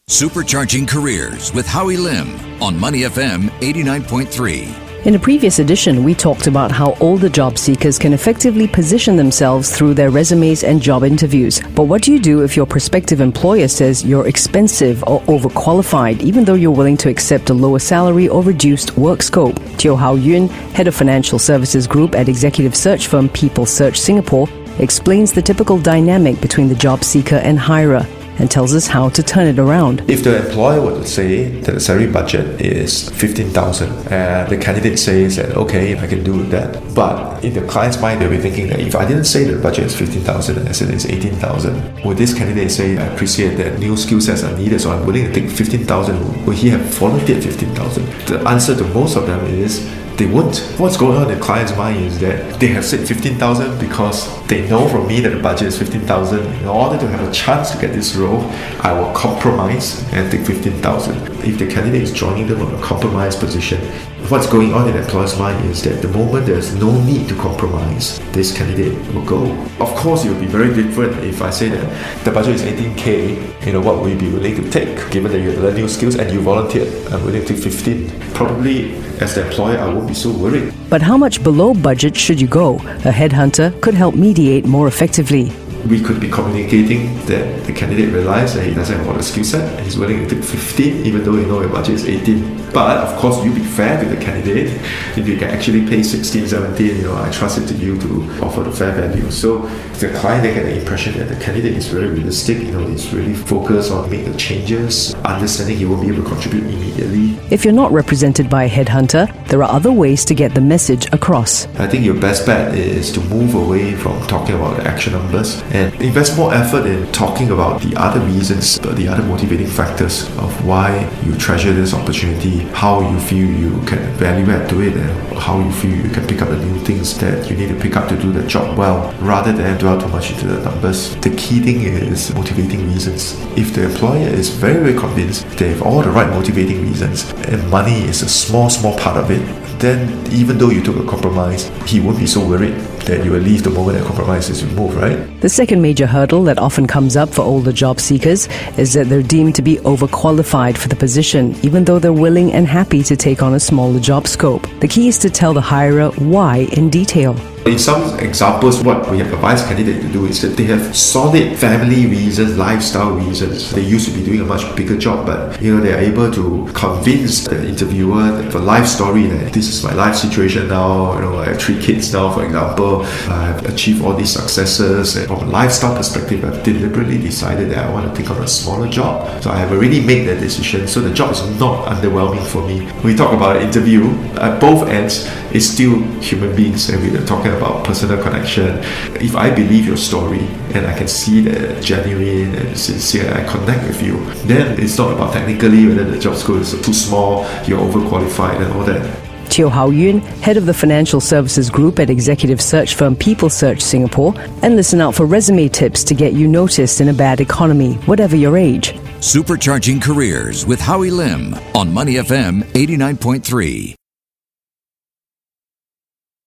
Supercharging Careers with Howie Lim on Money FM 89.3. In a previous edition, we talked about how older job seekers can effectively position themselves through their resumes and job interviews. But what do you do if your prospective employer says you're expensive or overqualified, even though you're willing to accept a lower salary or reduced work scope? Teo Hao Yun, head of financial services group at executive search firm People Search Singapore, explains the typical dynamic between the job seeker and hirer, and tells us how to turn it around. If the employer were to say that the salary budget is 15,000 and the candidate says that, okay, I can do that. But in the client's mind, they'll be thinking that if I didn't say the budget is 15,000 and I said it's 18,000, would this candidate say, I appreciate that new skill sets are needed, so I'm willing to take 15,000? Will he have volunteered 15,000? The answer to most of them is they won't. What's going on in the client's mind is that they have said 15,000 because they know from me that the budget is 15,000. In order to have a chance to get this role, I will compromise and take 15,000. If the candidate is joining them on a compromise position, what's going on in the employer's mind is that the moment there's no need to compromise, this candidate will go. Of course, it will be very different if I say that the budget is 18K, what will you be willing to take? Given that you have learned new skills and you volunteered, I'm willing to take 15. Probably, as the employer, I won't be so worried. But how much below budget should you go? A headhunter could help mediate more effectively. We could be communicating that the candidate realizes that he doesn't have all the skill set and he's willing to take 15 even though your budget is 18. But of course, you be fair to the candidate. If you can actually pay 16, 17, I trust it to you to offer the fair value. So the client, they get the impression that the candidate is very realistic, he's really focused on making the changes, understanding he won't be able to contribute immediately. If you're not represented by a headhunter, there are other ways to get the message across. I think your best bet is to move away from talking about the actual numbers and invest more effort in talking about the other reasons, the other motivating factors of why you treasure this opportunity, how you feel you can value add to it, and how you feel you can pick up the new things that you need to pick up to do the job well, rather than dwell too much into the numbers. The key thing is motivating reasons. If the employer is very, very convinced they have all the right motivating reasons and money is a small part of it, then even though you took a compromise, he won't be so worried that you will leave the moment that compromise is removed, right? The second major hurdle that often comes up for older job seekers is that they're deemed to be overqualified for the position, even though they're willing and happy to take on a smaller job scope. The key is to tell the hirer why in detail. In some examples, what we have advised candidates to do is that they have solid family reasons, lifestyle reasons. They used to be doing a much bigger job, but they are able to convince the interviewer that the life story, that this is my life situation now. I have 3 kids now, for example. I've achieved all these successes, and from a lifestyle perspective, I've deliberately decided that I want to take on a smaller job. So I have already made that decision. So the job is not underwhelming for me. When we talk about an interview, at both ends, it's still human beings, and we're talking about personal connection. If I believe your story and I can see that genuine and sincere, I connect with you, then it's not about technically whether the job scope is too small, you're overqualified and all that. Teo Hao Yun, head of the financial services group at executive search firm People Search Singapore, and listen out for resume tips to get you noticed in a bad economy, whatever your age. Supercharging Careers with Howie Lim on Money FM 89.3.